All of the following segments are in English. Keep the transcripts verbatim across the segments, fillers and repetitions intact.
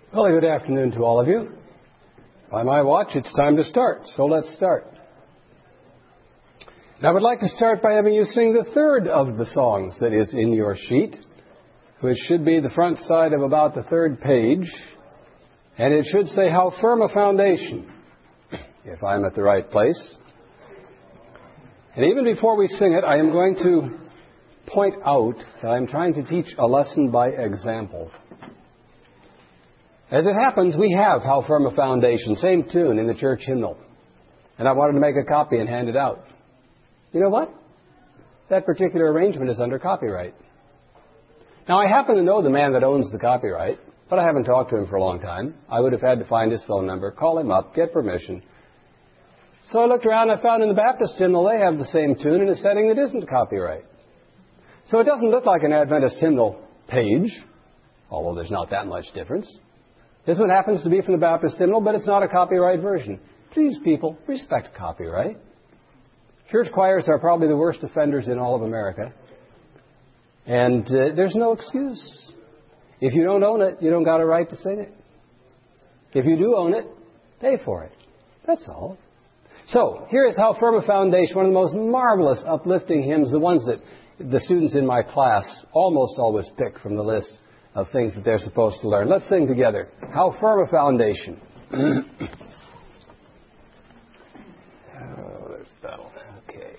Well, good afternoon to all of you. By my watch, it's time to start, so let's start. Now, I would like to start by having you sing the third of the songs that is in your sheet, which should be the front side of about the third page, and it should say, "How Firm a Foundation," if I'm at the right place. And even before we sing it, I am going to point out that I'm trying to teach a lesson by example. As it happens, we have How Firm a Foundation, same tune in the church hymnal. And I wanted to make a copy and hand it out. You know what? That particular arrangement is under copyright. Now, I happen to know the man that owns the copyright, but I haven't talked to him for a long time. I would have had to find his phone number, call him up, get permission. So I looked around and I found in the Baptist hymnal they have the same tune in a setting that isn't copyright. So it doesn't look like an Adventist hymnal page, although there's not that much difference. This one happens to be from the Baptist hymnal, but it's not a copyright version. Please, people, respect copyright. Church choirs are probably the worst offenders in all of America. And uh, there's no excuse. If you don't own it, you don't got a right to sing it. If you do own it, pay for it. That's all. So, here is How Firm a Foundation, one of the most marvelous, uplifting hymns, the ones that the students in my class almost always pick from the list of things that they're supposed to learn. Let's sing together. How Firm a Foundation. Oh, there's that one. Okay.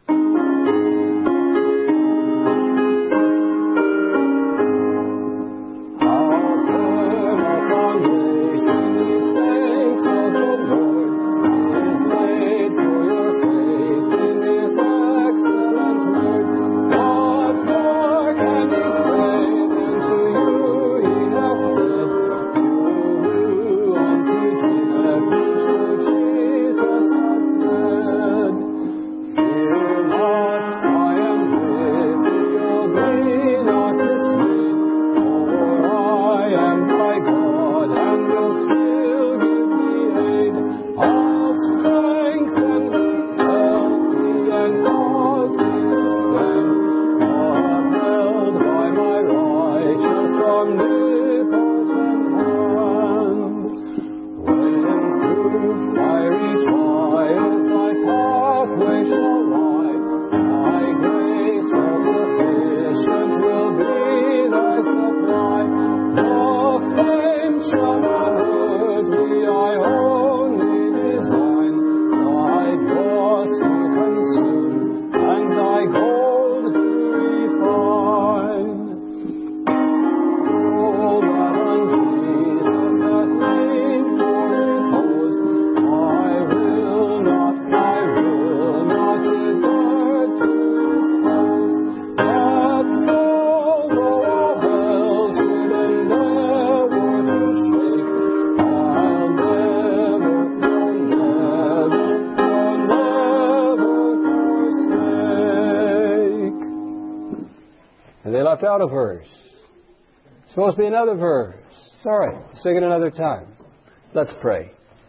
Out a verse. It's supposed to be another verse. Sorry, sing it another time. Let's pray.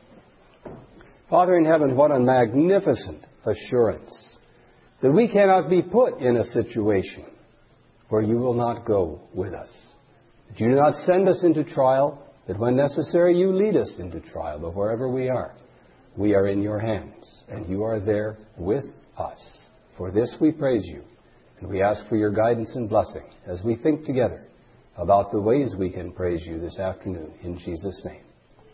Father in heaven, what a magnificent assurance that we cannot be put in a situation where you will not go with us. That you do not send us into trial, that when necessary you lead us into trial, but wherever we are, we are in your hands, and you are there with us. For this we praise you. And we ask for your guidance and blessing as we think together about the ways we can praise you this afternoon. In Jesus' name.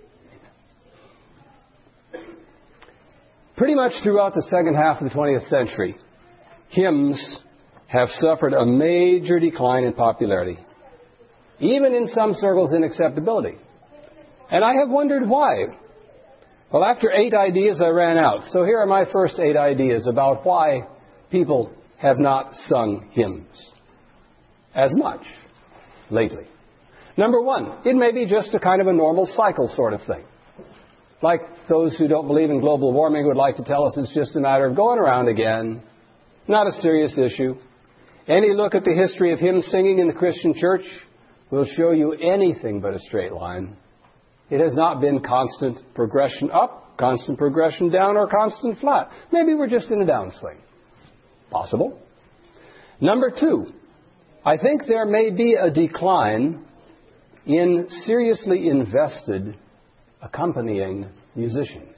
Amen. Pretty much throughout the second half of the twentieth century, hymns have suffered a major decline in popularity, even in some circles in acceptability. And I have wondered why. Well, after eight ideas, I ran out. So here are my first eight ideas about why people have not sung hymns as much lately. Number one, it may be just a kind of a normal cycle sort of thing. Like those who don't believe in global warming would like to tell us it's just a matter of going around again. Not a serious issue. Any look at the history of hymn singing in the Christian church will show you anything but a straight line. It has not been constant progression up, constant progression down, or constant flat. Maybe we're just in a downswing. Possible. Number two, I think there may be a decline in seriously invested accompanying musicians.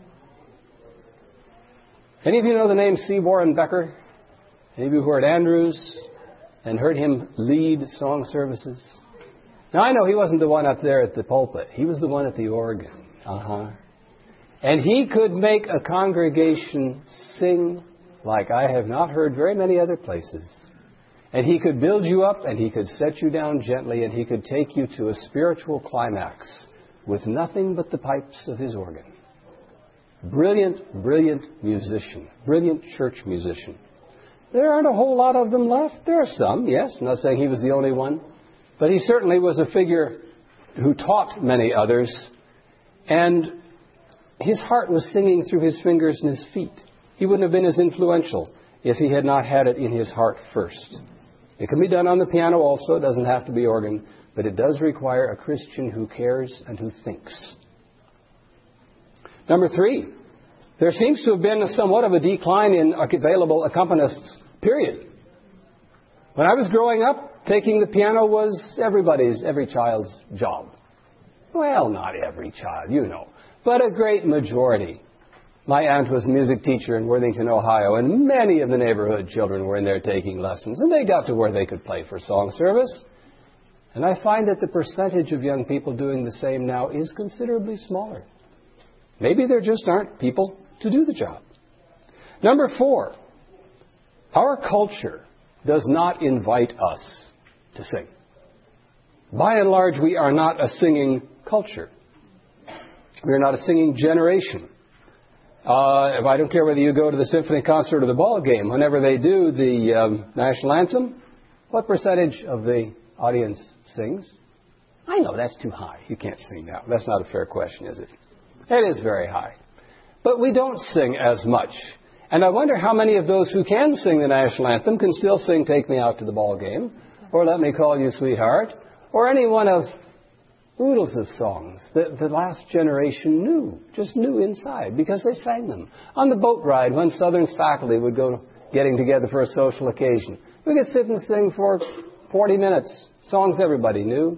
Any of you know the name C. Warren Becker? Any of you who were at Andrews and heard him lead song services? Now, I know he wasn't the one up there at the pulpit. He was the one at the organ. Uh-huh. And he could make a congregation sing like I have not heard very many other places. And he could build you up, and he could set you down gently, and he could take you to a spiritual climax with nothing but the pipes of his organ. Brilliant, brilliant musician. Brilliant church musician. There aren't a whole lot of them left. There are some, yes. I'm not saying he was the only one. But he certainly was a figure who taught many others. And his heart was singing through his fingers and his feet. He wouldn't have been as influential if he had not had it in his heart first. It can be done on the piano also. It doesn't have to be organ. But it does require a Christian who cares and who thinks. Number three, there seems to have been somewhat of a decline in available accompanists, period. When I was growing up, taking the piano was everybody's, every child's job. Well, not every child, you know, but a great majority. My aunt was a music teacher in Worthington, Ohio, and many of the neighborhood children were in there taking lessons, and they got to where they could play for song service. And I find that the percentage of young people doing the same now is considerably smaller. Maybe there just aren't people to do the job. Number four, our culture does not invite us to sing. By and large, we are not a singing culture. We are not a singing generation. Uh, I don't care whether you go to the symphony concert or the ball game. Whenever they do the um, national anthem, what percentage of the audience sings? I know that's too high. You can't sing now. That's not a fair question, is it? It is very high. But we don't sing as much. And I wonder how many of those who can sing the national anthem can still sing Take Me Out to the Ball Game, or Let Me Call You Sweetheart, or any one of oodles of songs that the last generation knew, just knew inside, because they sang them. On the boat ride, when Southern's faculty would go getting together for a social occasion, we could sit and sing for forty minutes, songs everybody knew.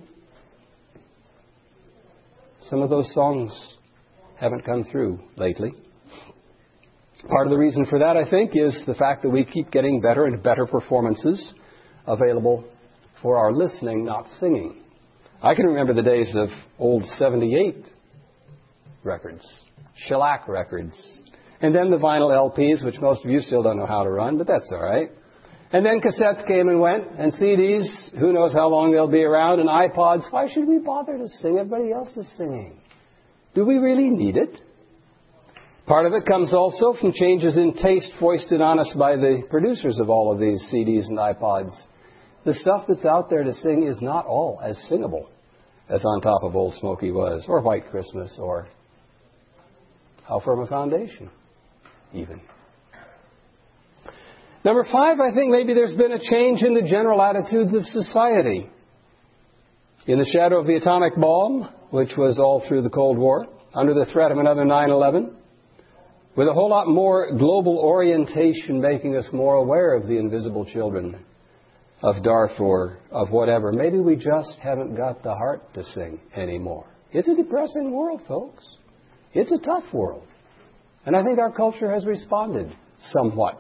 Some of those songs haven't come through lately. Part of the reason for that, I think, is the fact that we keep getting better and better performances available for our listening, not singing. I can remember the days of old seventy-eight records, shellac records, and then the vinyl L Ps, which most of you still don't know how to run, but that's all right. And then cassettes came and went, and C Ds, who knows how long they'll be around, and iPods. Why should we bother to sing? Everybody else is singing. Do we really need it? Part of it comes also from changes in taste foisted on us by the producers of all of these C Ds and iPods. The stuff that's out there to sing is not all as singable as On Top of Old Smoky was, or White Christmas, or How Firm a Foundation, even. Number five, I think maybe there's been a change in the general attitudes of society. In the shadow of the atomic bomb, which was all through the Cold War, under the threat of another nine eleven, with a whole lot more global orientation making us more aware of the invisible children of Darfur, of whatever. Maybe we just haven't got the heart to sing anymore. It's a depressing world, folks. It's a tough world. And I think our culture has responded somewhat.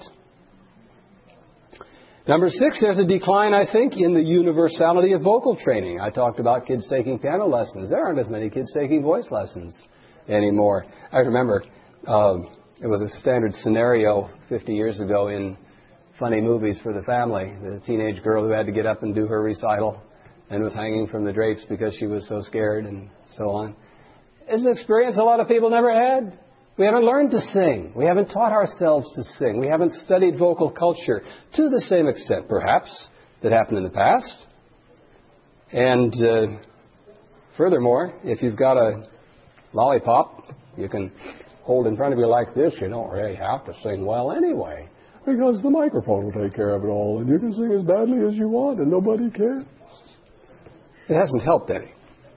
Number six, there's a decline, I think, in the universality of vocal training. I talked about kids taking piano lessons. There aren't as many kids taking voice lessons anymore. I remember um, it was a standard scenario fifty years ago in funny movies for the family. The teenage girl who had to get up and do her recital and was hanging from the drapes because she was so scared and so on. It's an experience a lot of people never had. We haven't learned to sing. We haven't taught ourselves to sing. We haven't studied vocal culture to the same extent, perhaps, that happened in the past. And uh, furthermore, if you've got a lollipop you can hold in front of you like this, you don't really have to sing well anyway, because the microphone will take care of it all, and you can sing as badly as you want, and nobody cares. It hasn't helped any.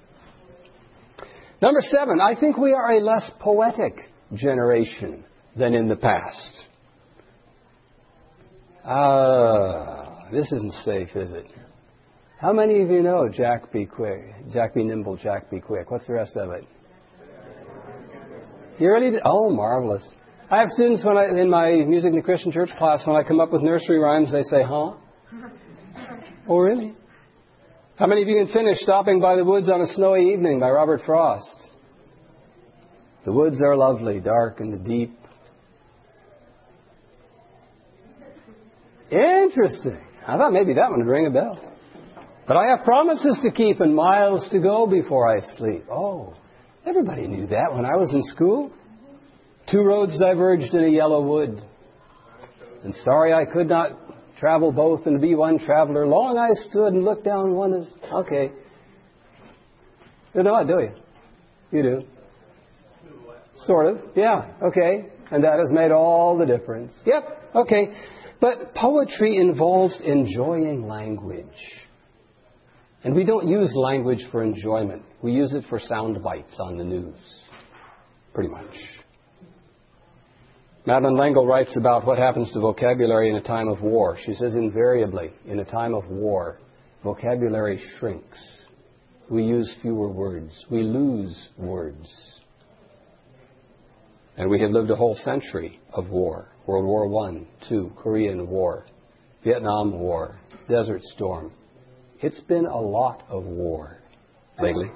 Number seven, I think we are a less poetic generation than in the past. Ah, uh, this isn't safe, is it? How many of you know Jack Be Quick? Jack Be Nimble, Jack Be Quick. What's the rest of it? You really did? Oh, marvelous. I have students when I, in my Music in the Christian Church class, when I come up with nursery rhymes, they say, huh? Oh, really? How many of you can finish Stopping by the Woods on a Snowy Evening by Robert Frost? The woods are lovely, dark and deep. Interesting. I thought maybe that one would ring a bell. But I have promises to keep and miles to go before I sleep. Oh, everybody knew that when I was in school. Two roads diverged in a yellow wood. And sorry I could not travel both and be one traveler. Long I stood and looked down one as... Okay. You know what, do you? You do. Sort of. Yeah. Okay. And that has made all the difference. Yep. Okay. But poetry involves enjoying language. And we don't use language for enjoyment. We use it for sound bites on the news. Pretty much. Madeleine L'Engle writes about what happens to vocabulary in a time of war. She says invariably, in a time of war, vocabulary shrinks. We use fewer words. We lose words. And we have lived a whole century of war. World War One, Two, Korean War, Vietnam War, Desert Storm. It's been a lot of war lately.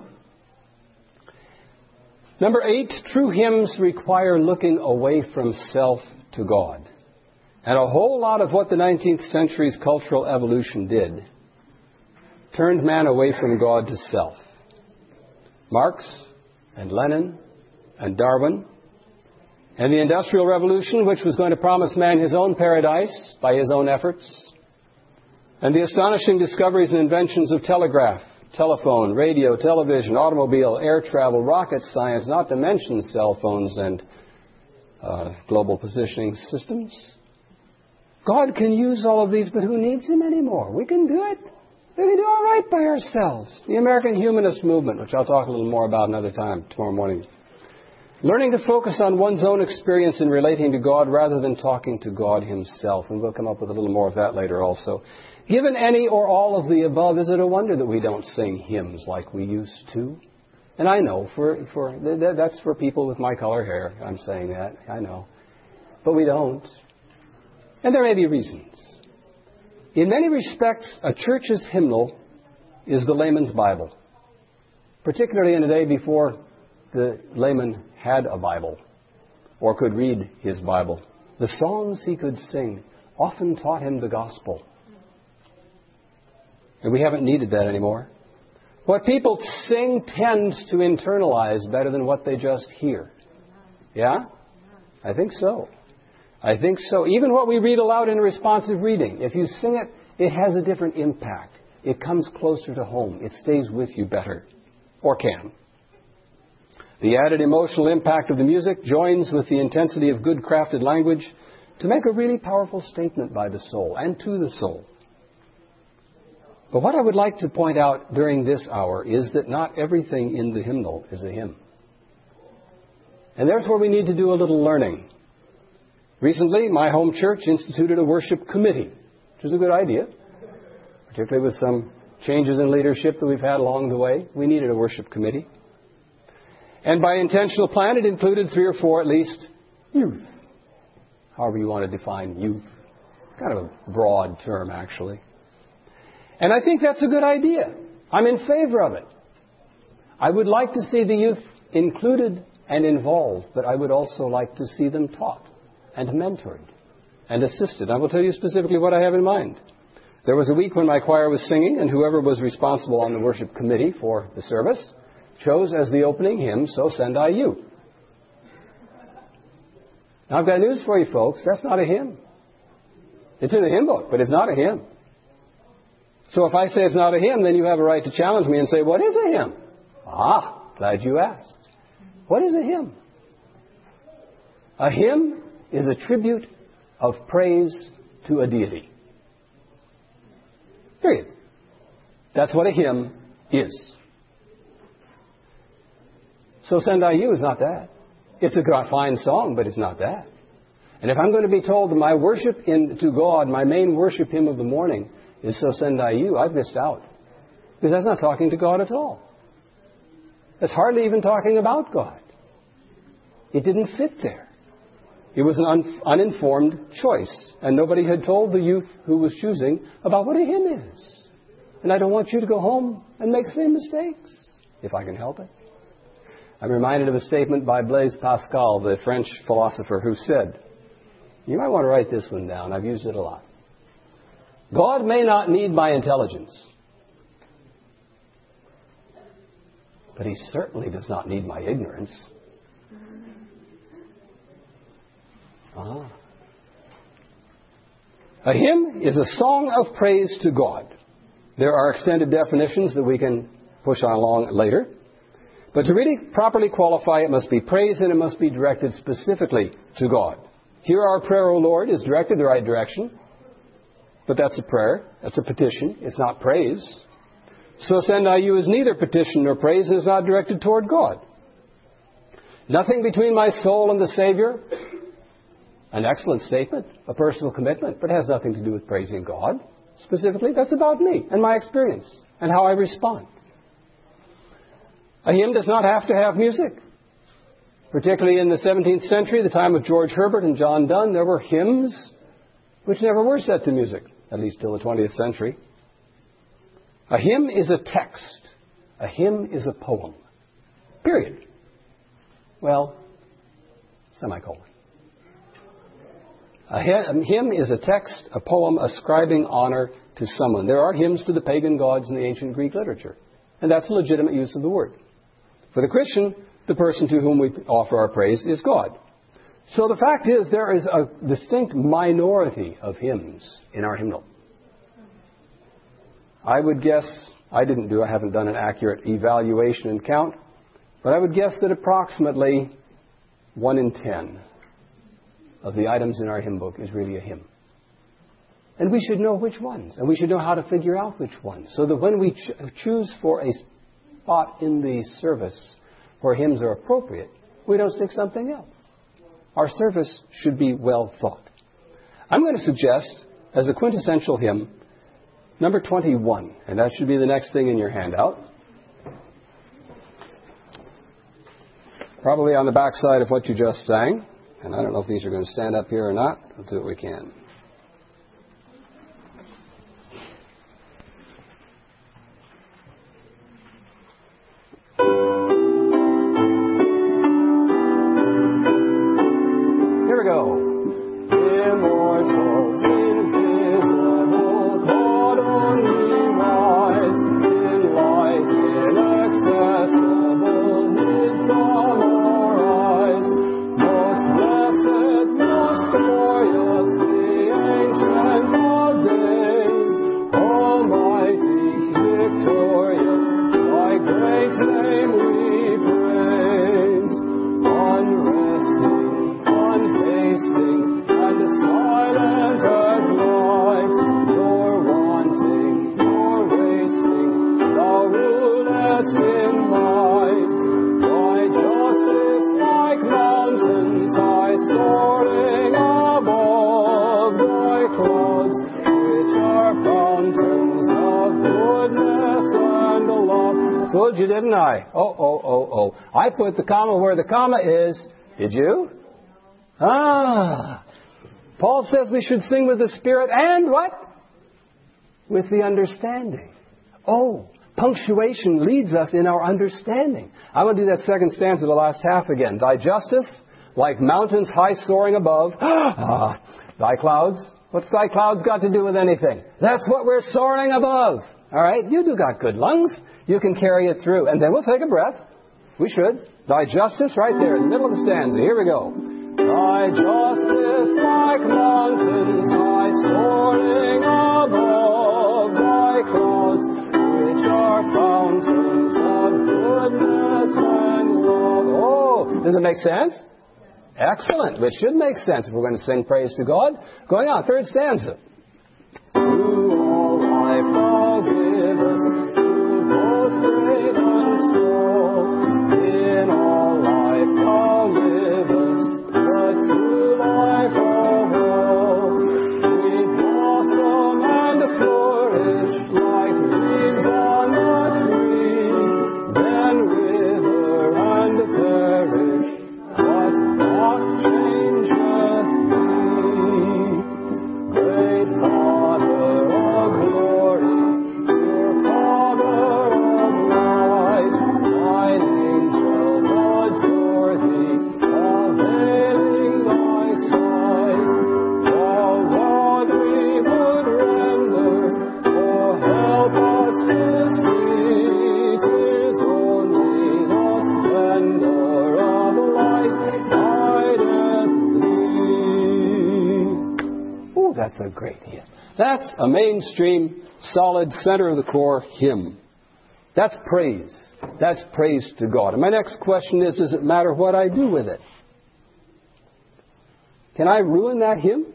Number eight, true hymns require looking away from self to God. And a whole lot of what the nineteenth century's cultural evolution did turned man away from God to self. Marx and Lenin and Darwin and the Industrial Revolution, which was going to promise man his own paradise by his own efforts, and the astonishing discoveries and inventions of telegraph, telephone, radio, television, automobile, air travel, rocket science, not to mention cell phones and uh, global positioning systems. God can use all of these, but who needs Him anymore? We can do it. We can do all right by ourselves. The American Humanist Movement, which I'll talk a little more about another time tomorrow morning. Learning to focus on one's own experience in relating to God rather than talking to God Himself. And we'll come up with a little more of that later also. Given any or all of the above, is it a wonder that we don't sing hymns like we used to? And I know, for, for that's for people with my color hair. I'm saying that. I know. But we don't. And there may be reasons. In many respects, a church's hymnal is the layman's Bible. Particularly in a day before the layman had a Bible or could read his Bible. The songs he could sing often taught him the gospel. And we haven't needed that anymore. What people sing tends to internalize better than what they just hear. Yeah? I think so. I think so. Even what we read aloud in a responsive reading, if you sing it, it has a different impact. It comes closer to home. It stays with you better. Or can. The added emotional impact of the music joins with the intensity of good crafted language to make a really powerful statement by the soul and to the soul. But what I would like to point out during this hour is that not everything in the hymnal is a hymn. And there's where we need to do a little learning. Recently, my home church instituted a worship committee, which is a good idea, particularly with some changes in leadership that we've had along the way. We needed a worship committee. And by intentional plan, it included three or four, at least, youth. However you want to define youth. It's kind of a broad term, actually. And I think that's a good idea. I'm in favor of it. I would like to see the youth included and involved, but I would also like to see them taught and mentored and assisted. I will tell you specifically what I have in mind. There was a week when my choir was singing, and whoever was responsible on the worship committee for the service chose as the opening hymn, So Send I You. Now, I've got news for you folks. That's not a hymn. It's in the hymn book, but it's not a hymn. So if I say it's not a hymn, then you have a right to challenge me and say, what is a hymn? Ah, glad you asked. What is a hymn? A hymn is a tribute of praise to a deity. Period. That's what a hymn is. So Send I You is not that. It's a fine song, but it's not that. And if I'm going to be told that my worship in, to God, my main worship hymn of the morning, is So Send I You, I've missed out. Because that's not talking to God at all. It's hardly even talking about God. It didn't fit there. It was an un- uninformed choice. And nobody had told the youth who was choosing about what a hymn is. And I don't want you to go home and make the same mistakes, if I can help it. I'm reminded of a statement by Blaise Pascal, the French philosopher, who said, you might want to write this one down. I've used it a lot. God may not need my intelligence, but he certainly does not need my ignorance. Ah. A hymn is a song of praise to God. There are extended definitions that we can push on along later. But to really properly qualify, it must be praise and it must be directed specifically to God. Here our prayer, O Lord, is directed the right direction. But that's a prayer. That's a petition. It's not praise. So Send I You is neither petition nor praise and is not directed toward God. Nothing between my soul and the Savior. An excellent statement, a personal commitment, but it has nothing to do with praising God. Specifically, that's about me and my experience and how I respond. A hymn does not have to have music. Particularly in the seventeenth century, the time of George Herbert and John Donne, there were hymns which never were set to music, at least till the twentieth century. A hymn is a text. A hymn is a poem. Period. Well, semicolon. A hymn is a text, a poem ascribing honor to someone. There are hymns to the pagan gods in the ancient Greek literature, and that's a legitimate use of the word. For the Christian, the person to whom we offer our praise is God. So the fact is, there is a distinct minority of hymns in our hymnal. I would guess, I didn't do, I haven't done an accurate evaluation and count, but I would guess that approximately one in ten of the items in our hymn book is really a hymn. And we should know which ones, and we should know how to figure out which ones, so that when we ch- choose for a spot in the service where hymns are appropriate, we don't stick something else. Our service should be well thought. I'm going to suggest, as a quintessential hymn, number twenty-one, and that should be the next thing in your handout. Probably on the back side of what you just sang. And I don't know if these are going to stand up here or not. We'll do what we can. Here we go. Immortal, invisible, God only wise, in light inaccessible, hid from our eyes. Most blessed, most glorious, the Ancient of Days, Almighty, victorious, thy great name we praise. Unresting, unhasting, and silent as light, nor wanting, nor wasting, thou rulest in might. Thy justice like mountains, high soaring above, thy clouds, which are fountains of goodness and love. Fooled you, didn't I? Oh, oh, oh, oh. I put the comma where the comma is. Did you? Ah. Paul says we should sing with the Spirit and what? With the understanding. Oh, punctuation leads us in our understanding. I want to do that second stanza, the last half again. Thy justice, like mountains high soaring above. Ah, thy clouds. What's thy clouds got to do with anything? That's what we're soaring above. All right? You do got good lungs. You can carry it through. And then we'll take a breath. We should. Thy justice right there in the middle of the stanza. Here we go. Thy justice like mountains high soaring above, thy clouds which are fountains of goodness and love. Oh, does it make sense? Excellent. It should make sense if we're going to sing praise to God. Going on, third stanza. Through all life thou givest, through both great and small, in all life thou livest, but through life of all, we blossom and flourish. That's a great hymn. That's a mainstream, solid, center of the core hymn. That's praise. That's praise to God. And my next question is, does it matter what I do with it? Can I ruin that hymn?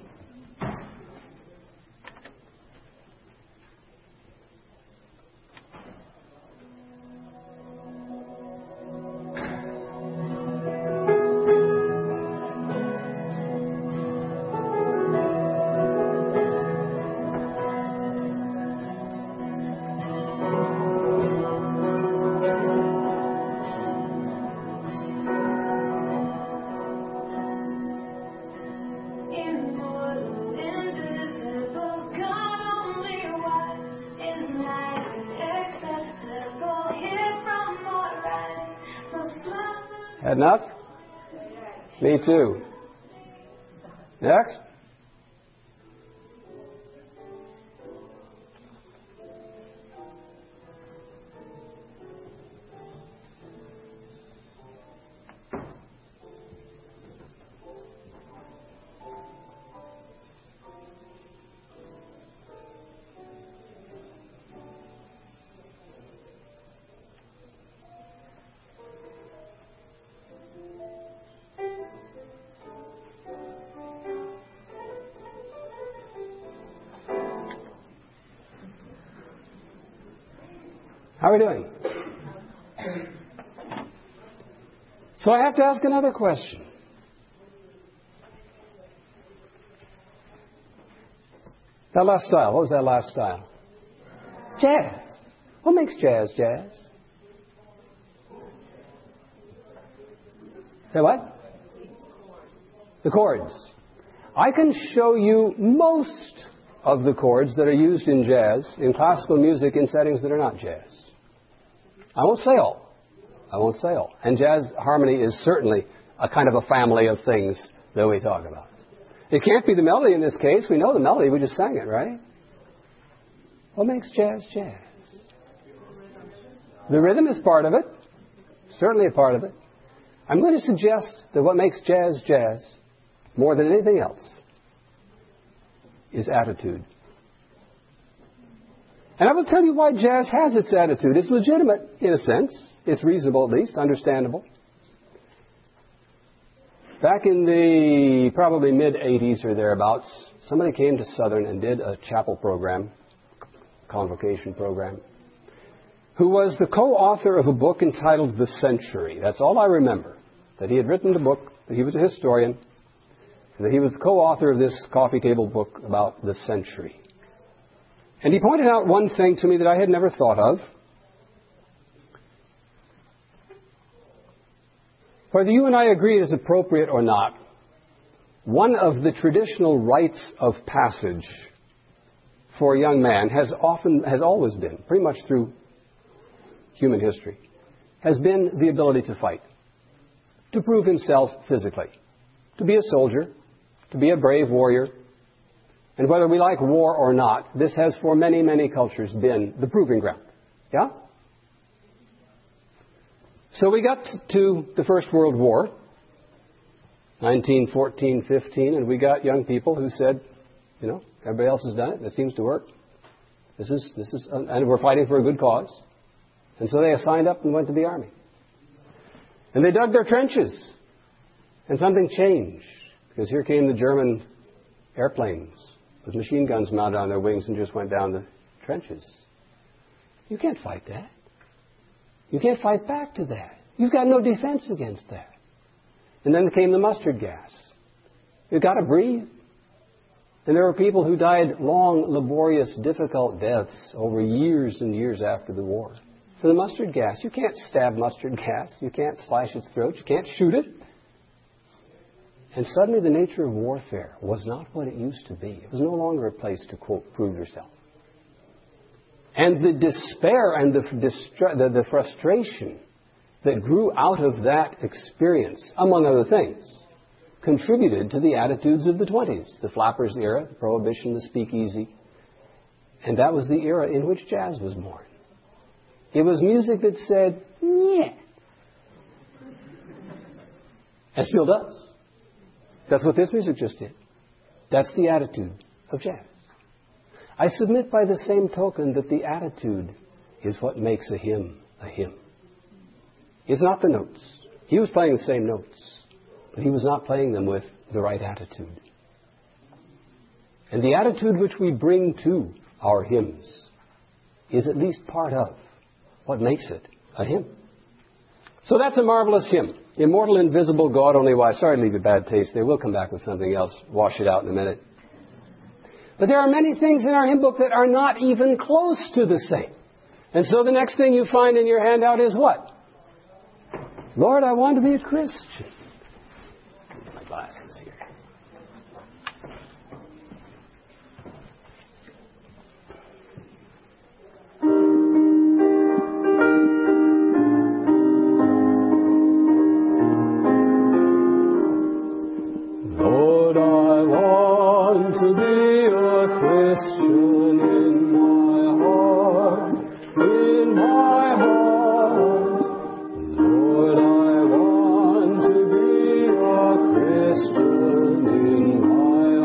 Enough? Me too. Next. How are we doing? So I have to ask another question. That last style, what was that last style? Jazz. What makes jazz jazz? Say what? The chords. I can show you most of the chords that are used in jazz, in classical music, in settings that are not jazz. I won't say all. I won't say all. And jazz harmony is certainly a kind of a family of things that we talk about. It can't be the melody in this case. We know the melody. We just sang it, right? What makes jazz jazz? The rhythm is part of it. Certainly a part of it. I'm going to suggest that what makes jazz jazz, more than anything else, is attitude. And I will tell you why jazz has its attitude. It's legitimate, in a sense. It's reasonable, at least, understandable. Back in the probably mid-eighties or thereabouts, somebody came to Southern and did a chapel program, convocation program, who was the co-author of a book entitled The Century. That's all I remember, that he had written a book, that he was a historian, and that he was the co-author of this coffee table book about the century. And he pointed out one thing to me that I had never thought of. Whether you and I agree it is appropriate or not, one of the traditional rites of passage for a young man has often, has always been, pretty much through human history, has been the ability to fight, to prove himself physically, to be a soldier, to be a brave warrior. And whether we like war or not, this has for many, many cultures been the proving ground. Yeah? So we got to the First World War, nineteen fourteen fifteen, and we got young people who said, you know, everybody else has done it. It seems to work. This is, this is, and we're fighting for a good cause. And so they signed up and went to the army. And they dug their trenches. And something changed. Because here came the German airplanes with machine guns mounted on their wings and just went down the trenches. You can't fight that. You can't fight back to that. You've got no defense against that. And then came the mustard gas. You've got to breathe. And there were people who died long, laborious, difficult deaths over years and years after the war. For the mustard gas, you can't stab mustard gas. You can't slash its throat. You can't shoot it. And suddenly the nature of warfare was not what it used to be. It was no longer a place to, quote, prove yourself. And the despair and the, distra- the, the frustration that grew out of that experience, among other things, contributed to the attitudes of the twenties, the flappers era, the prohibition, the speakeasy. And that was the era in which jazz was born. It was music that said, yeah. And still does. That's what this music just did. That's the attitude. of jazz. I submit by the same token that the attitude is what makes a hymn a hymn. It's not the notes. He was playing the same notes, but he was not playing them with the right attitude. And the attitude which we bring to our hymns is at least part of what makes it a hymn. So that's a marvelous hymn. Immortal, invisible, God only wise. Sorry to leave you bad taste there. We'll come back with something else. Wash it out in a minute. But there are many things in our hymn book that are not even close to the same. And so the next thing you find in your handout is what? Lord, I want to be a Christian. My glasses here. Lord, I want to be a Christian in my heart, in my heart. Lord, I want to be a Christian in my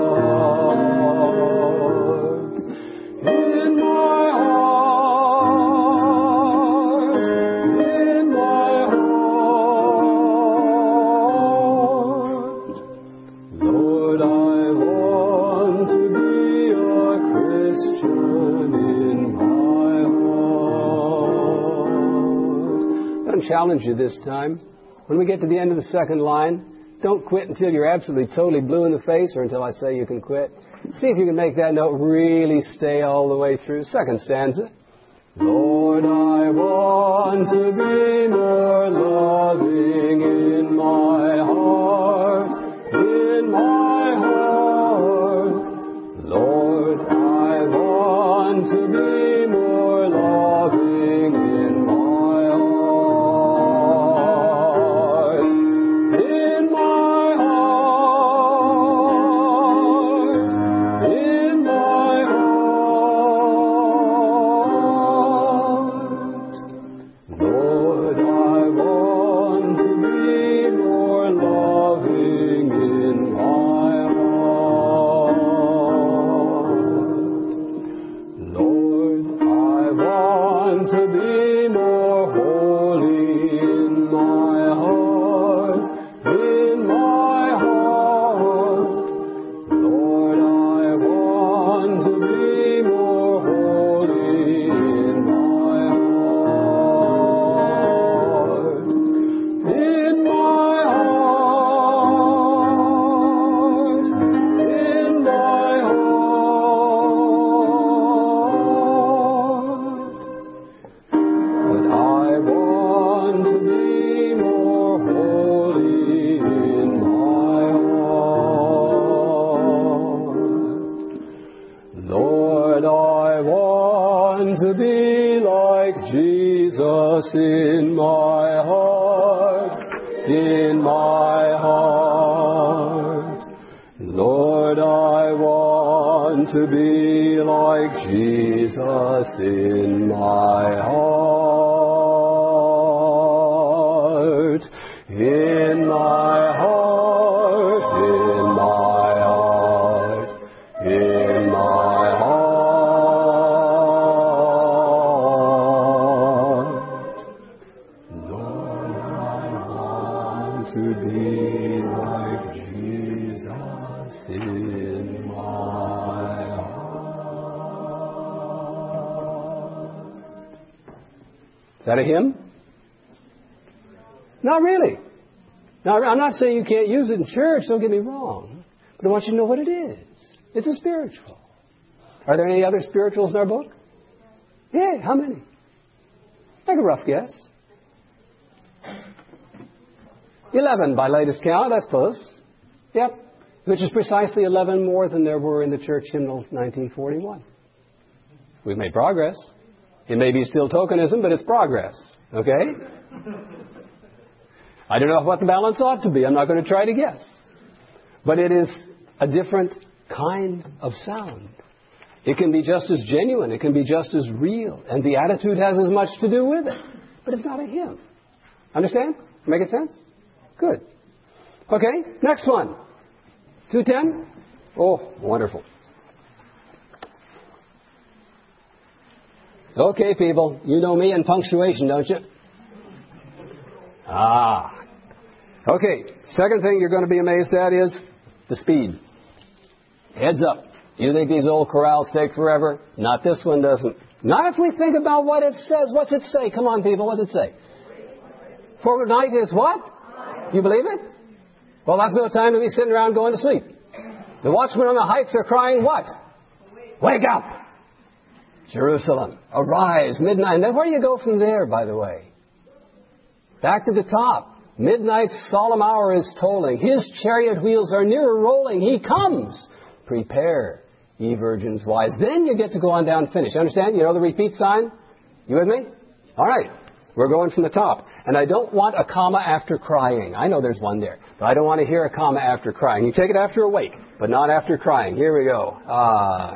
heart, in my heart, in my heart. Lord, I want to be a Christian in my heart. I'm going to challenge you this time. When we get to the end of the second line, don't quit until you're absolutely totally blue in the face or until I say you can quit. See if you can make that note really stay all the way through. Second stanza. Lord, I want to be more loving in my heart, in my heart. Lord, I want to be more loving in my heart, in my heart, in my heart. Lord, I want to be more loving in my heart. Lord, I want to be more holy in my heart, in my heart. Lord, I want to be more holy in my heart, in my heart, in my heart. But I want to be more holy in my heart. Lord, I want to be like Jesus in my heart, in my heart. Lord, I want to be like Jesus in my heart, in my heart, in my heart, in my heart. Lord, I want to be like Jesus in my heart. Is that a hymn? Not really. Now, I'm not saying you can't use it in church, don't get me wrong. But I want you to know what it is. It's a spiritual. Are there any other spirituals in our book? Yeah, how many? Take a rough guess. Eleven by latest count, that's close. Yep. Which is precisely eleven more than there were in the church hymnal of nineteen forty-one. We've made progress. It may be still tokenism, but it's progress. Okay? I don't know what the balance ought to be. I'm not going to try to guess. But it is a different kind of sound. It can be just as genuine. It can be just as real. And the attitude has as much to do with it. But it's not a hymn. Understand? Make it sense? Good. Okay, next one. two ten? Oh, wonderful. Okay, people, you know me and punctuation, don't you? Ah. Okay, second thing you're going to be amazed at is the speed. Heads up. You think these old corrals take forever? Not this one doesn't. Not if we think about what it says. What's it say? Come on, people, what's it say? For night is what? You believe it? Well, that's no time to be sitting around going to sleep. The watchmen on the heights are crying what? Wake up! Jerusalem, arise, midnight. And then where do you go from there, by the way? Back to the top. Midnight's solemn hour is tolling. His chariot wheels are nearer rolling. He comes. Prepare, ye virgins wise. Then you get to go on down and finish. Understand? You know the repeat sign? You with me? All right. We're going from the top. And I don't want a comma after crying. I know there's one there. But I don't want to hear a comma after crying. You take it after awake, but not after crying. Here we go. Ah.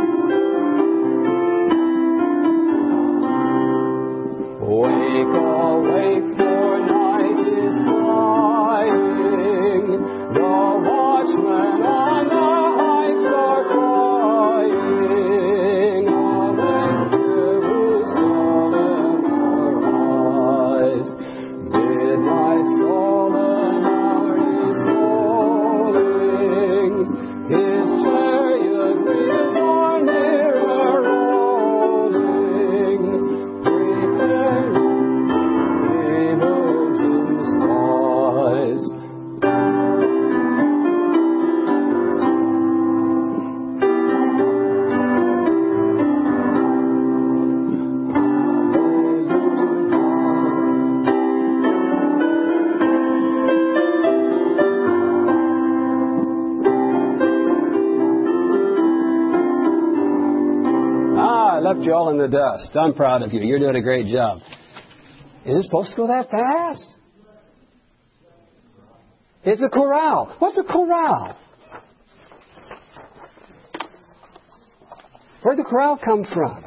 Wake, awake, for night is flying. The watchmen on the heights are crying. Awake, Jerusalem, arise. Midnight solemn hour is tolling. His chariot wheels are nearer rolling. Prepare, ye virgins wise. Ah, I left you all in the dust. I'm proud of you. You're doing a great job. Is it supposed to go that fast? It's a chorale. What's a chorale? Where'd the chorale come from?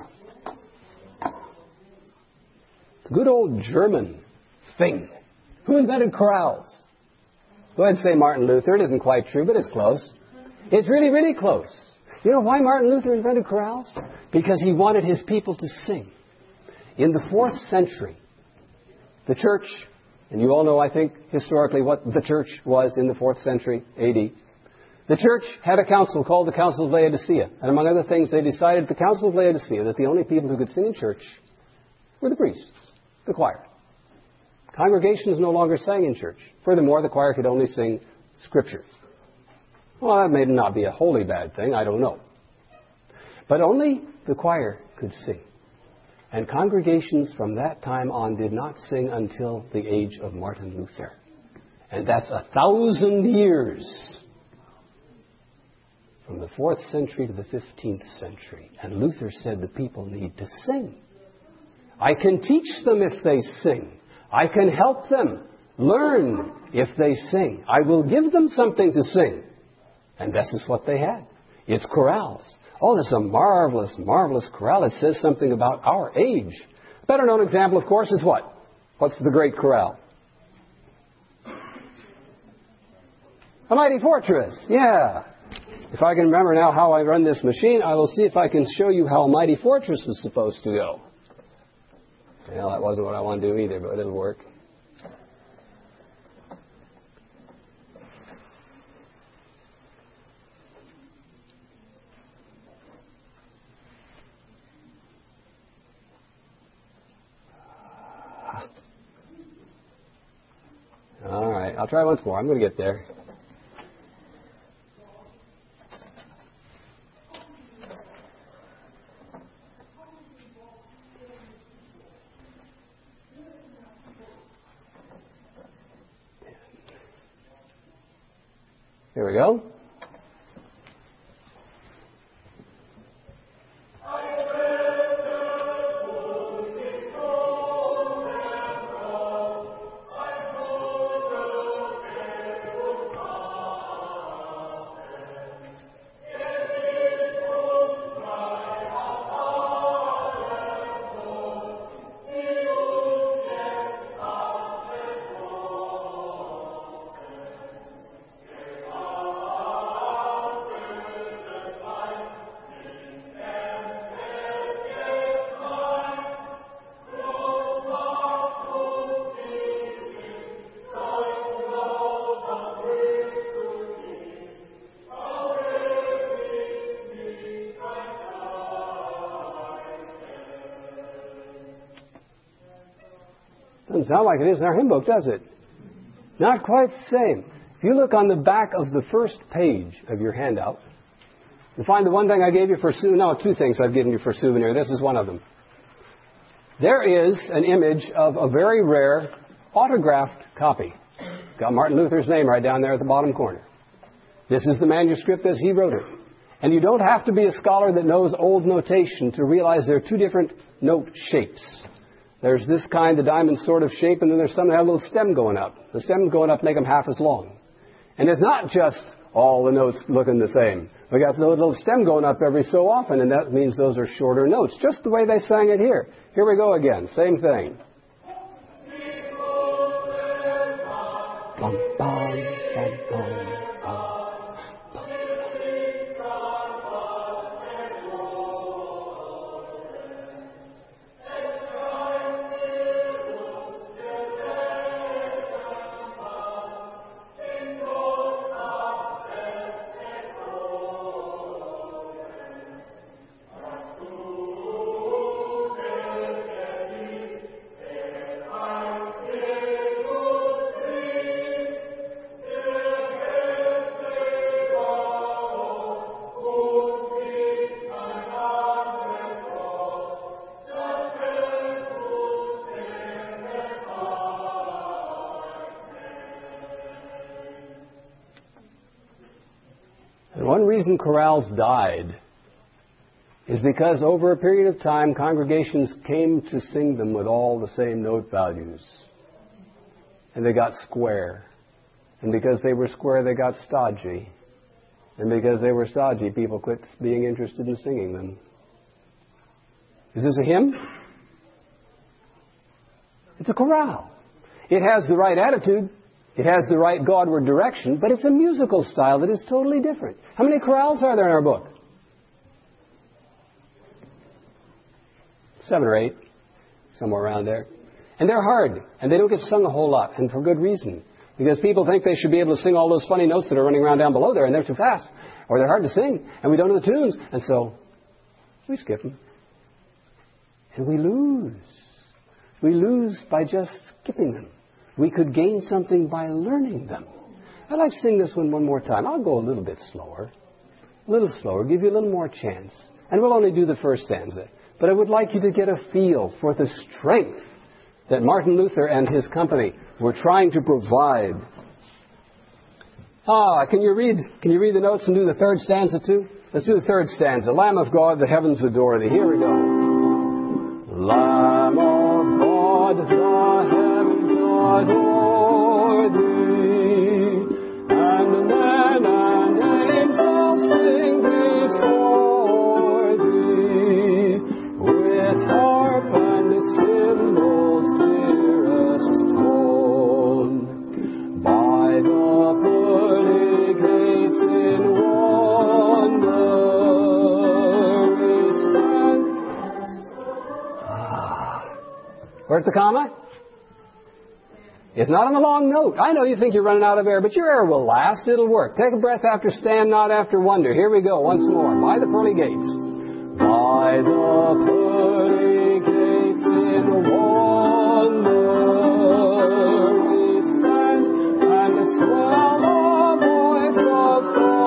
It's a good old German thing. Who invented chorales? Go ahead and say Martin Luther. It isn't quite true, but it's close. It's really, really close. You know why Martin Luther invented chorales? Because he wanted his people to sing. In the fourth century, the church, and you all know, I think, historically what the church was in the fourth century A D. The church had a council called the Council of Laodicea. And among other things, they decided at the Council of Laodicea that the only people who could sing in church were the priests, the choir. Congregations no longer sang in church. Furthermore, the choir could only sing Scripture. Well, that may not be a wholly bad thing. I don't know. But only the choir could sing. And congregations from that time on did not sing until the age of Martin Luther. And that's a thousand years. From the fourth century to the fifteenth century. And Luther said the people need to sing. I can teach them if they sing. I can help them learn if they sing. I will give them something to sing. And this is what they had. It's chorales. Oh, this is a marvelous, marvelous chorale. It says something about our age. A better known example, of course, is what? What's the great chorale? A Mighty Fortress. Yeah. If I can remember now how I run this machine, I will see if I can show you how a Mighty Fortress was supposed to go. Well, that wasn't what I want to do either, but it'll work. All right, I'll try once more. I'm going to get there. Here we go. sound like it is in our hymn book, does it? Not quite the same. If you look on the back of the first page of your handout, you'll find the one thing I gave you for souvenir. No, two things I've given you for souvenir. This is one of them. There is an image of a very rare autographed copy. It's got Martin Luther's name right down there at the bottom corner. This is the manuscript as he wrote it. And you don't have to be a scholar that knows old notation to realize there are two different note shapes. There's this kind, the diamond sort of shape, and then there's some that have a little stem going up. The stems going up make them half as long. And it's not just all the notes looking the same. We got the little stem going up every so often, and that means those are shorter notes, just the way they sang it here. Here we go again, same thing. Bum, bum, bum, bum. One reason chorales died is because over a period of time, congregations came to sing them with all the same note values. And they got square. And because they were square, they got stodgy. And because they were stodgy, people quit being interested in singing them. Is this a hymn? It's a chorale. It has the right attitude. It has the right Godward direction, but it's a musical style that is totally different. How many chorales are there in our book? Seven or eight, somewhere around there. And they're hard, and they don't get sung a whole lot, and for good reason. Because people think they should be able to sing all those funny notes that are running around down below there, and they're too fast, or they're hard to sing, and we don't know the tunes, and so we skip them. And we lose. We lose by just skipping them. We could gain something by learning them. I'd like to sing this one one more time. I'll go a little bit slower. A little slower. Give you a little more chance. And we'll only do the first stanza. But I would like you to get a feel for the strength that Martin Luther and his company were trying to provide. Ah, can you read, can you read the notes and do the third stanza too? Let's do the third stanza. Lamb of God, the heavens adore thee. Here we go. Lamb of God, the heavens adore thee, and men and angels sing before thee, with harp and cymbals dearest tone, by the pearly gates in wonder we stand. Ah. Where's the comma? It's not on the long note. I know you think you're running out of air, but your air will last. It'll work. Take a breath after stand, not after wonder. Here we go once more. By the pearly gates. By the pearly gates in wonder we stand, and swell the voice of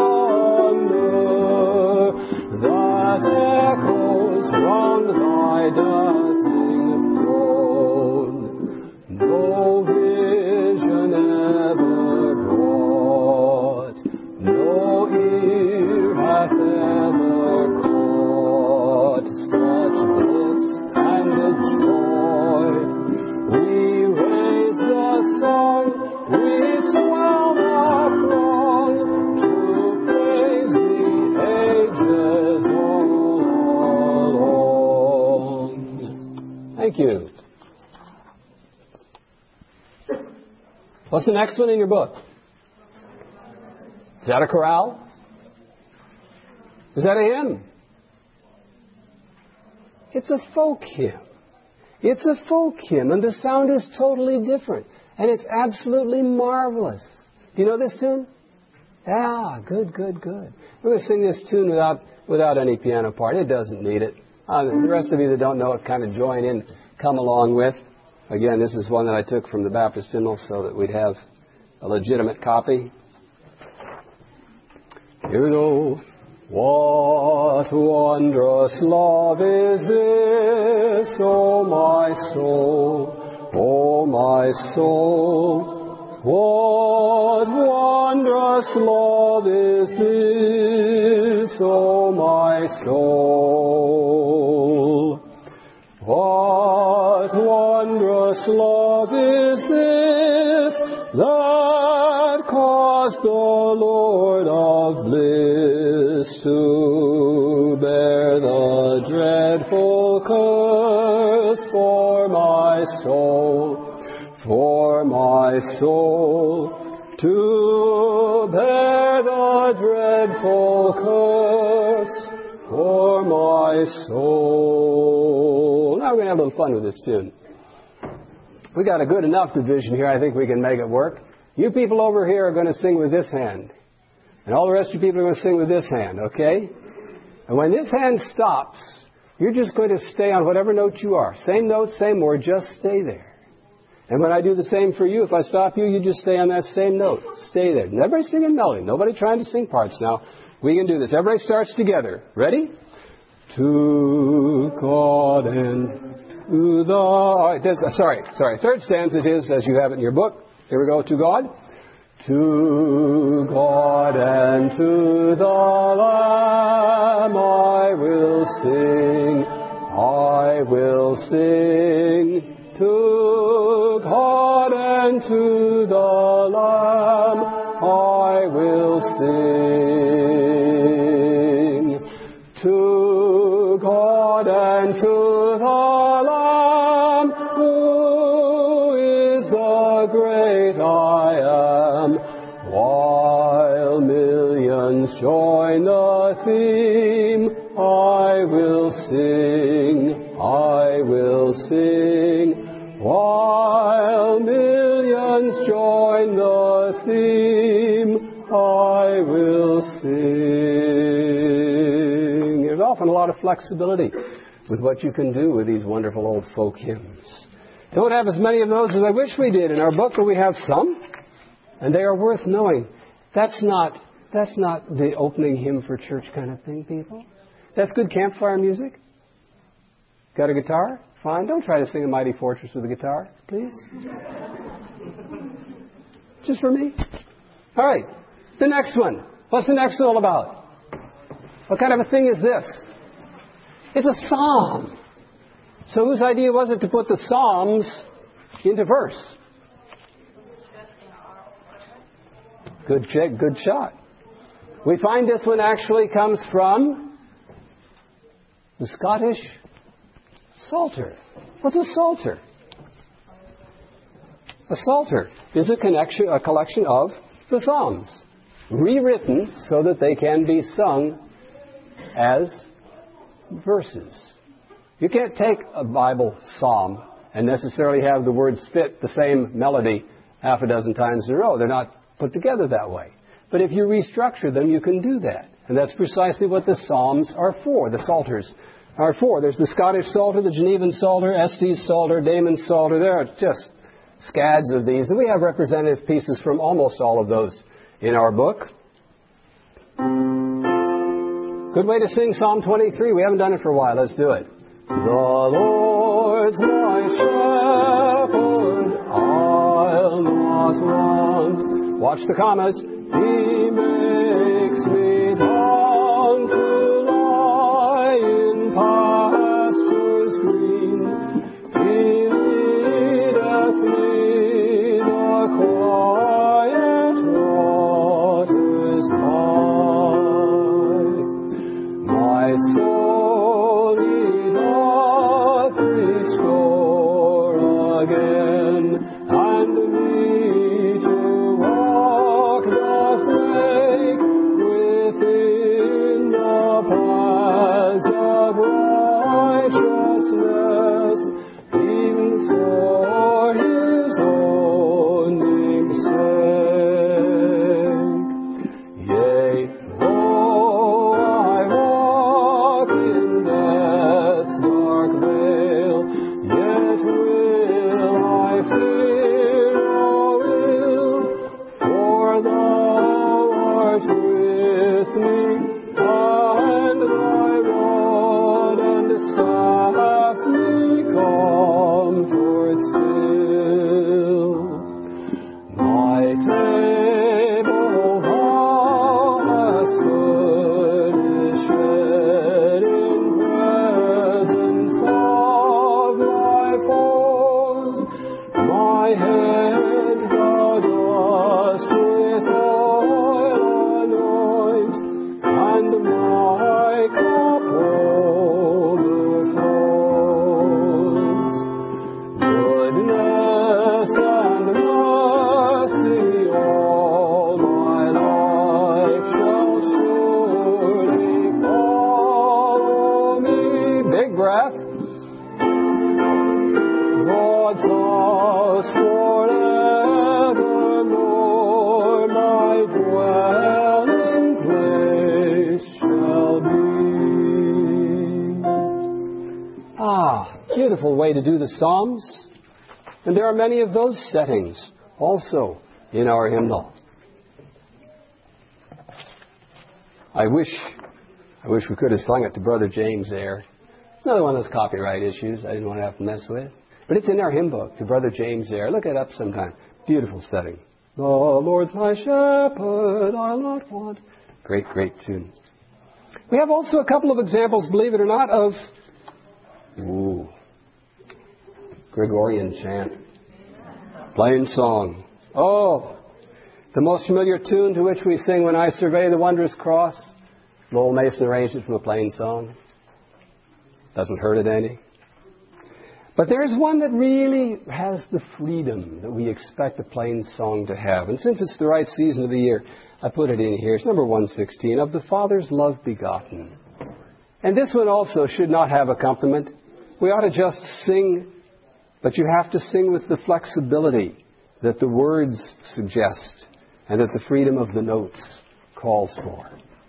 thunder that echoes round thy dazzling throne. No vision ever brought, no ear hath ever caught such bliss and joy. We raise the song, we swell the throng, to praise the ages all along. Thank you. What's the next one in your book? Is that a chorale? Is that a hymn? It's a folk hymn. It's a folk hymn, and the sound is totally different. And it's absolutely marvelous. Do you know this tune? Yeah, good, good, good. We're going to sing this tune without without any piano part. It doesn't need it. Uh, the rest of you that don't know it kind of join in, come along with. Again, this is one that I took from the Baptist hymnal so that we'd have a legitimate copy. Here we go. What wondrous love is this, O my soul, O my soul. What wondrous love is this, O my soul. What wondrous love is this that caused the Lord of bliss to bear the dreadful curse for my soul, for my soul, to bear the dreadful curse for my soul. Now we're going to have a little fun with this tune. We got a good enough division here. I think we can make it work. You people over here are going to sing with this hand. And all the rest of you people are going to sing with this hand, okay? And when this hand stops, you're just going to stay on whatever note you are. Same note, same word, just stay there. And when I do the same for you, if I stop you, you just stay on that same note. Stay there. Everybody singing melody. Nobody trying to sing parts now. We can do this. Everybody starts together. Ready? To God and to the... All right, this, uh, sorry, sorry. Third stanza it is, as you have it in your book. Here we go. To God. To God and to the Lamb I will sing. I will sing. To God and to the Lamb I will sing. To God and to the Lamb, who is the great I am, while millions join the theme, I will sing, I will sing. While millions join the theme, I will sing. There's often a lot of flexibility with what you can do with these wonderful old folk hymns. Don't have as many of those as I wish we did in our book, but we have some, and they are worth knowing. That's not, that's not the opening hymn for church kind of thing, people. That's good campfire music. Got a guitar? Fine. Don't try to sing A Mighty Fortress with a guitar, please. Just for me. All right. The next one. What's the next one all about? What kind of a thing is this? It's a psalm. So whose idea was it to put the psalms into verse? Good check, good shot. We find this one actually comes from the Scottish Psalter. What's a Psalter? A Psalter is a, connection, a collection of the Psalms, rewritten so that they can be sung as verses. You can't take a Bible psalm and necessarily have the words fit the same melody half a dozen times in a row. They're not put together that way. But if you restructure them, you can do that. And that's precisely what the Psalms are for, the Psalters are for. There's the Scottish Psalter, the Genevan Psalter, Estes Psalter, Damon's Psalter. There are just scads of these. And we have representative pieces from almost all of those in our book. Good way to sing Psalm twenty-three. We haven't done it for a while. Let's do it. The Lord's my shepherd, I'll not want. Watch the commas. He makes me down to lie in pastures green. He leadeth me the quiet waters by. My soul he doth restore again, and me to walk the flake within the paths of righteousness, even for his own name's sake. Yea, though I walk in death's dark vale, yet will head thou dost with oil anoint, and my cup overflows. Goodness and mercy all my life shall surely follow me. Big breath. God's house forevermore my dwelling place shall be. Ah, beautiful way to do the Psalms. And there are many of those settings also in our hymnal. I wish, I wish we could have sung it to Brother James there. It's another one of those copyright issues I didn't want to have to mess with. But it's in our hymn book to Brother James there. Look it up sometime. Beautiful setting. The Lord's my shepherd, I'll not want. Great, great tune. We have also a couple of examples, believe it or not, of ooh, Gregorian chant. Plain song. Oh, the most familiar tune to which we sing when I survey the wondrous cross. Lowell Mason arranged it from a plain song. Doesn't hurt it any. But there's one that really has the freedom that we expect a plain song to have. And since it's the right season of the year, I put it in here. It's number one sixteen, Of the Father's Love Begotten. And this one also should not have accompaniment. We ought to just sing, but you have to sing with the flexibility that the words suggest and that the freedom of the notes calls for.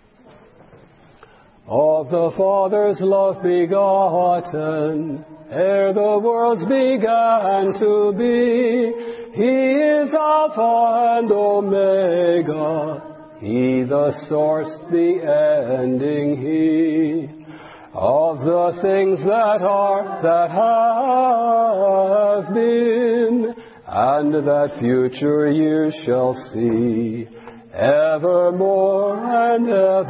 Of the Father's love begotten, ere the worlds began to be, He is Alpha and Omega, He the source, the ending, He of the things that are, that have been, and that future years shall see, evermore and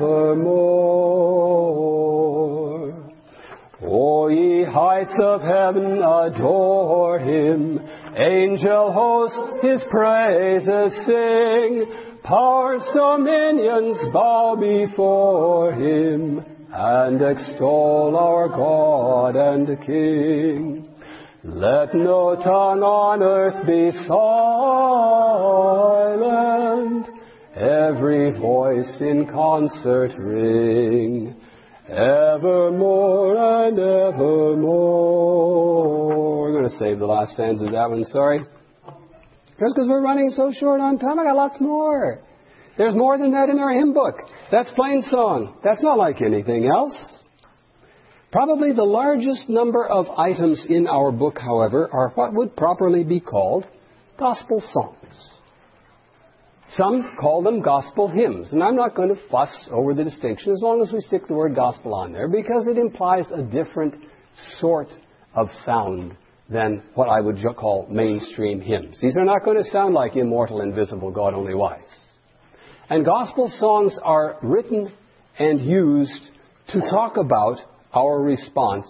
evermore. O ye heights of heaven, adore Him. Angel hosts His praises sing. Powers, dominions bow before Him, and extol our God and King. Let no tongue on earth be silent. Every voice in concert ring, evermore and evermore. We're going to save the last stanza of that one, sorry. Just because we're running so short on time, I got lots more. There's more than that in our hymn book. That's plain song. That's not like anything else. Probably the largest number of items in our book, however, are what would properly be called gospel songs. Some call them gospel hymns, and I'm not going to fuss over the distinction as long as we stick the word gospel on there, because it implies a different sort of sound than what I would call mainstream hymns. These are not going to sound like immortal, invisible, God only wise. And gospel songs are written and used to talk about our response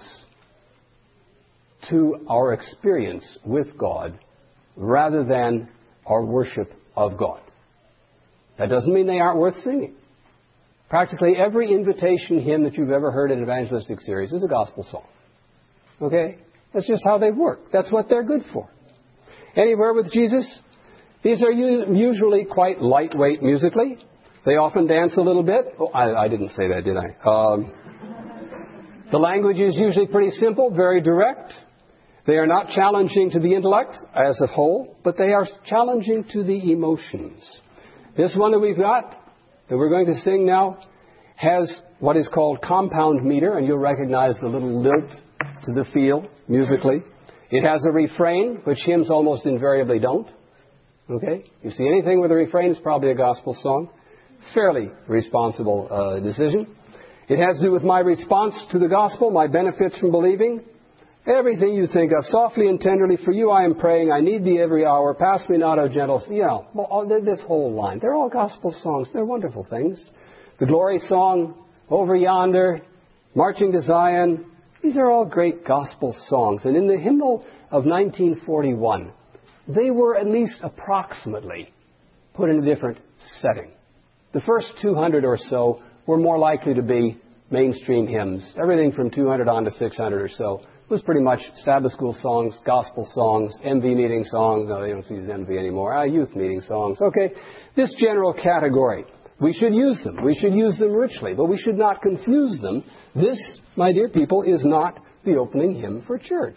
to our experience with God rather than our worship of God. That doesn't mean they aren't worth singing. Practically every invitation hymn that you've ever heard in an evangelistic series is a gospel song. Okay? That's just how they work. That's what they're good for. Anywhere with Jesus, these are usually quite lightweight musically. They often dance a little bit. Oh, I, I didn't say that, did I? Um, the language is usually pretty simple, very direct. They are not challenging to the intellect as a whole, but they are challenging to the emotions. This one that we've got, that we're going to sing now, has what is called compound meter, and you'll recognize the little lilt to the feel musically. It has a refrain, which hymns almost invariably don't. Okay? You see anything with a refrain is probably a gospel song. Fairly responsible uh, decision. It has to do with my response to the gospel, my benefits from believing. Everything you think of, softly and tenderly, for you I am praying, I need thee every hour, pass me not, O gentle, you know, this whole line. They're all gospel songs. They're wonderful things. The glory song, Over Yonder, Marching to Zion, these are all great gospel songs. And in the hymnal of nineteen forty-one, they were at least approximately put in a different setting. The first two hundred or so were more likely to be mainstream hymns. Everything from two hundred on to six hundred or so was pretty much Sabbath school songs, gospel songs, M V meeting songs. No, they don't use M V anymore. Ah, youth meeting songs. Okay, this general category. We should use them. We should use them richly, but we should not confuse them. This, my dear people, is not the opening hymn for church.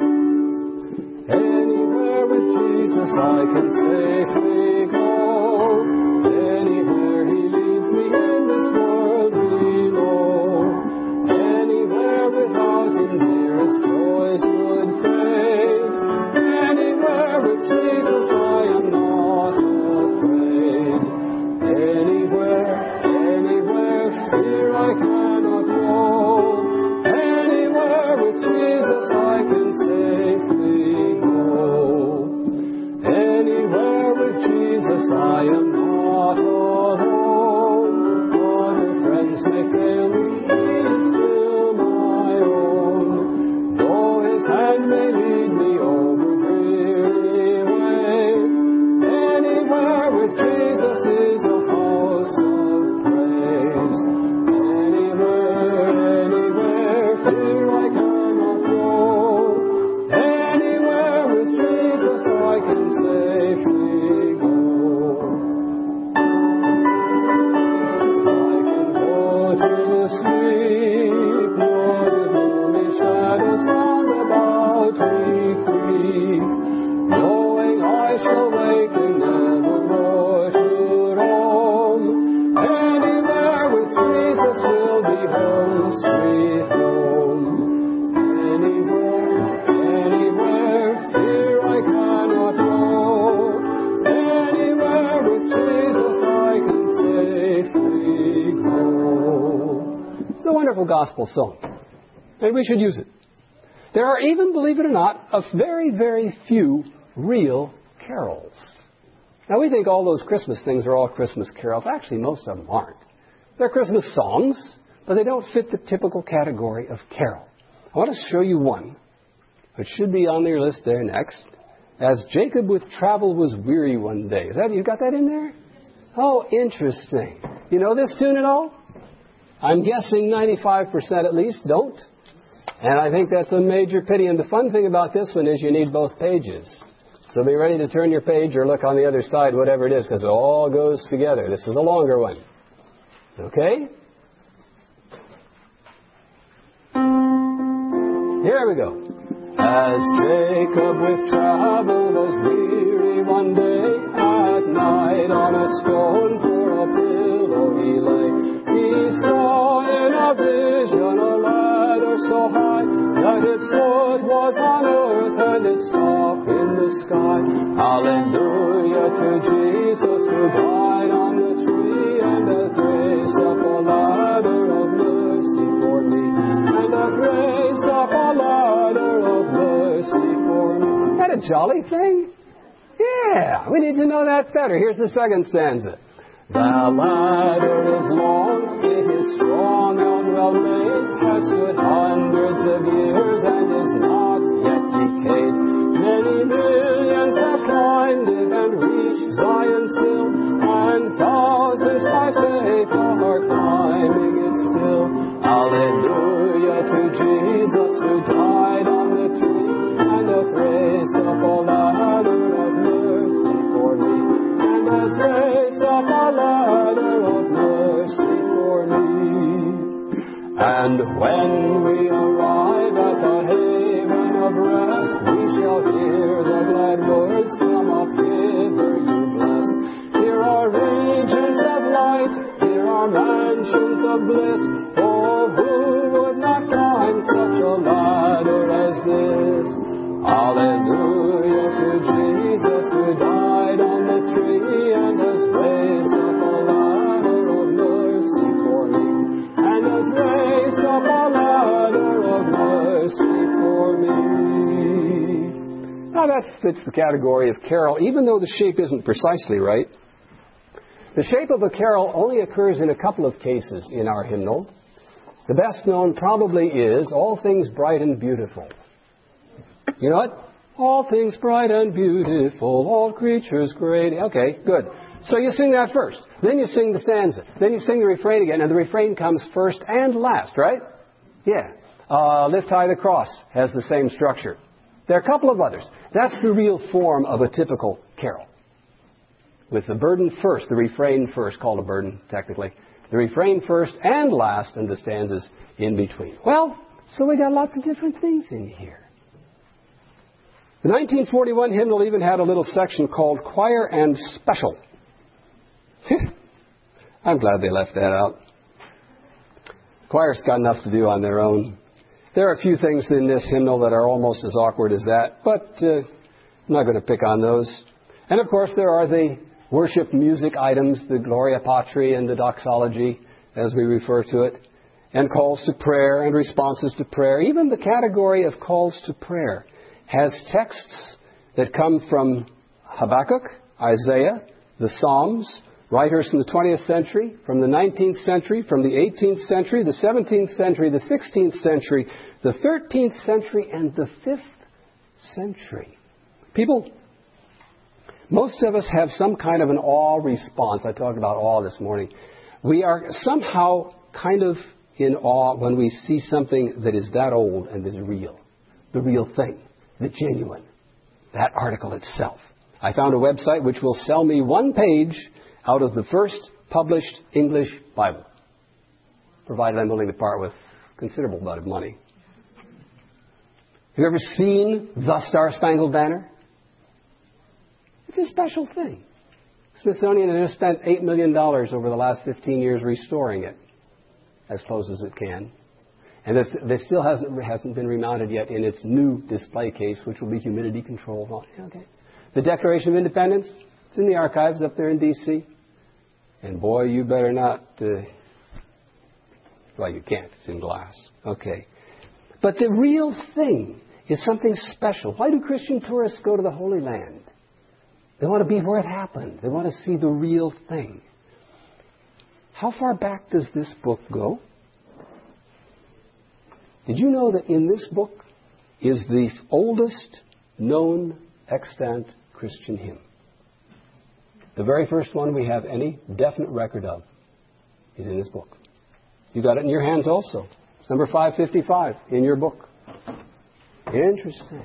Anywhere with Jesus I can safely go. Anywhere he leads me in this world below. Anywhere without him dearest joys would fade. Anywhere with Jesus I am not afraid. Anywhere, anywhere, fear I cannot go. Anywhere with Jesus I can safely go. Anywhere with Jesus I am not alone. Other friends may fail me, he is still my own. Though his hand may lead me over dreary ways, anywhere with Jesus is a house of praise. Anywhere, anywhere, fear I cannot go. Anywhere with Jesus I can safely go. I can go to sleep, nor the gloomy shadows round about me creep, knowing I shall wake and never more to roam. Anywhere with Jesus will be home, sweet home. Anywhere, anywhere, fear I cannot go. Anywhere with Jesus I can safely go. It's a wonderful gospel song, and we should use it. There are even, believe it or not, a very, very few real carols. Now, we think all those Christmas things are all Christmas carols. Actually, most of them aren't. They're Christmas songs, but they don't fit the typical category of carol. I want to show you one, which should be on your list there next. As Jacob with travel was weary one day. Is that, you got that in there? Oh, interesting. You know this tune at all? I'm guessing ninety-five percent at least don't. And I think that's a major pity. And the fun thing about this one is you need both pages. So be ready to turn your page or look on the other side, whatever it is, because it all goes together. This is a longer one. Okay? Here we go. As Jacob with travel was weary one day, at night on a stone for a pillow he lay. He saw in a vision a ladder so high that its foot was on earth and its top in the sky. Hallelujah to Jesus who died on the tree and has raised up a ladder of mercy for me, and has raised up a ladder of mercy for me. Isn't that a jolly thing? Yeah, we need to know that better. Here's the second stanza. The ladder is long, it is strong and well made, has stood hundreds of years and is not yet decayed. Many millions have climbed it and reached Zion's hill, and thousands by faith are climbing it still. Hallelujah to Jesus who died on the tree and hath raised up a ladder of mercy for me, and has raised up a ladder of mercy for me. And when we arrive at the haven of rest, we shall hear the glad words, come up hither, you blessed. Here are regions of light, here are mansions of bliss. Oh, who would not climb such a ladder as this? Hallelujah to Jesus who died on the tree and has raised up a ladder of mercy for me, and has raised up a ladder of mercy for me. Now that fits the category of carol, even though the shape isn't precisely right. The shape of a carol only occurs in a couple of cases in our hymnal. The best known probably is All Things Bright and Beautiful. You know what? All things bright and beautiful, all creatures great. Okay, good. So you sing that first. Then you sing the stanza. Then you sing the refrain again, and the refrain comes first and last, right? Yeah. Uh, Lift High the Cross has the same structure. There are a couple of others. That's the real form of a typical carol. With the burden first, the refrain first, called a burden technically. The refrain first and last, and the stanzas in between. Well, so we got lots of different things in here. The nineteen forty-one hymnal even had a little section called Choir and Special. I'm glad they left that out. Choir's got enough to do on their own. There are a few things in this hymnal that are almost as awkward as that, but uh, I'm not going to pick on those. And of course there are the worship music items, the Gloria Patri and the doxology, as we refer to it, and calls to prayer and responses to prayer. Even the category of calls to prayer has texts that come from Habakkuk, Isaiah, the Psalms, writers from the twentieth century, from the nineteenth century, from the eighteenth century, the seventeenth century, the sixteenth century, the thirteenth century, and the fifth century. People, most of us have some kind of an awe response. I talked about awe this morning. We are somehow kind of in awe when we see something that is that old and is real. The real thing. The genuine. That article itself. I found a website which will sell me one page out of the first published English Bible, provided I'm willing to part with a considerable amount of money. Have you ever seen The Star-Spangled Banner? It's a special thing. Smithsonian has spent eight million dollars over the last fifteen years restoring it as close as it can. And this, this still hasn't, hasn't been remounted yet in its new display case, which will be humidity controlled. Okay. The Declaration of Independence, it's in the archives up there in D C And boy, you better not, uh, well, you can't. It's in glass. Okay. But the real thing is something special. Why do Christian tourists go to the Holy Land? They want to be where it happened. They want to see the real thing. How far back does this book go? Did you know that in this book is the oldest known extant Christian hymn? The very first one we have any definite record of is in this book. You got it in your hands also. It's number five fifty-five in your book. Interesting.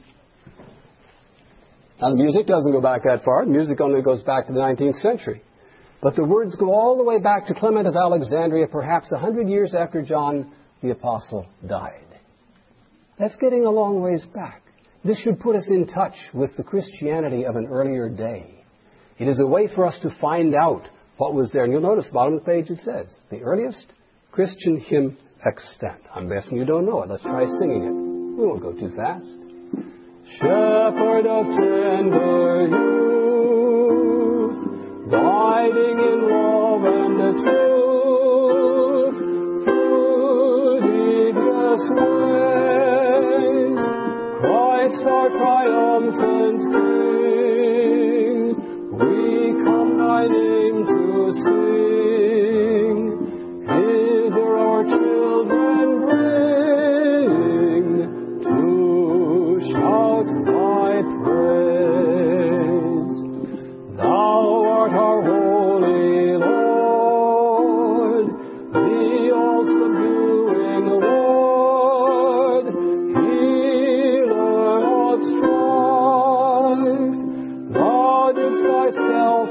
Now the music doesn't go back that far. The music only goes back to the nineteenth century. But the words go all the way back to Clement of Alexandria, perhaps a hundred years after John the Apostle died. That's getting a long ways back. This should put us in touch with the Christianity of an earlier day. It is a way for us to find out what was there. And you'll notice, bottom of the page it says, the earliest Christian hymn extant. I'm guessing you don't know it. Let's try singing it. We won't go too fast. Shepherd of tender youth, guiding in love and the truth, through devious ways, Christ our triumphant King, we come thy name to sing, hither our children bring, to shout thy praise. Thou art our holy Lord, the all-subduing Lord, healer of strife. Thou didst thyself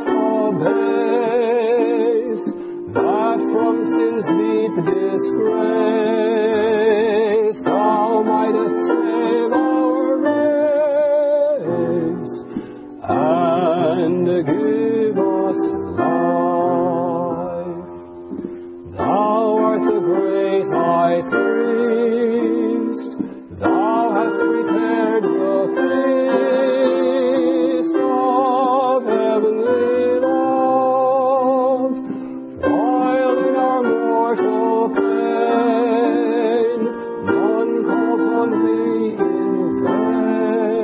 abase, that from sin's deep disgrace thou mightest save our race and give us life. Thou art the great high priest, thou hast prepared the feast of heavenly love, while in our mortal pain none calls on thee in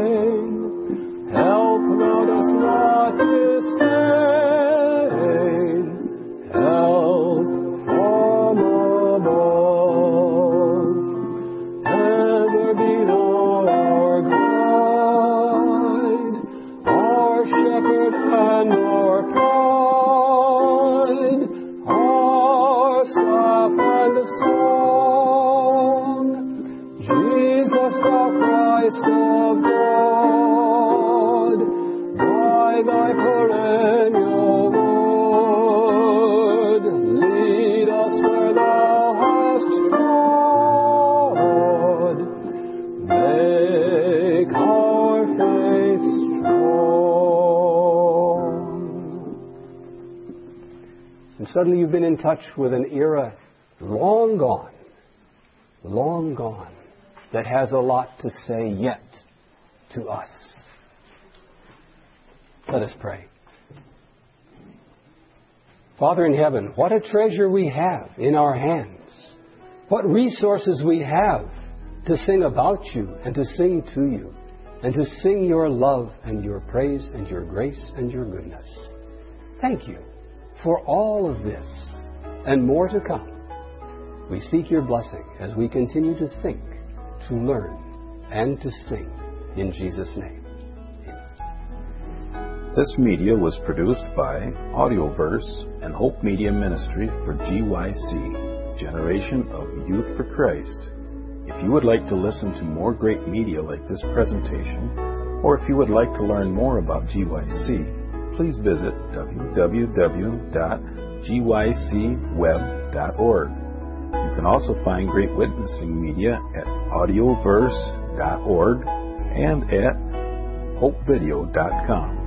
vain. Help thou us not to stay, and our pride, our staff and song. Jesus, the Christ of God, by thy perennial word, lead us where thou hast trod. Make our faith strong. And suddenly you've been in touch with an era long gone, long gone, that has a lot to say yet to us. Let us pray. Father in heaven, what a treasure we have in our hands. What resources we have to sing about you and to sing to you and to sing your love and your praise and your grace and your goodness. Thank you for all of this and more to come. We seek your blessing as we continue to think, to learn, and to sing in Jesus' name. This media was produced by Audioverse and Hope Media Ministry for G Y C, Generation of Youth for Christ. If you would like to listen to more great media like this presentation, or if you would like to learn more about G Y C, please visit w w w dot g y c web dot org. You can also find great witnessing media at audioverse dot org and at hope video dot com.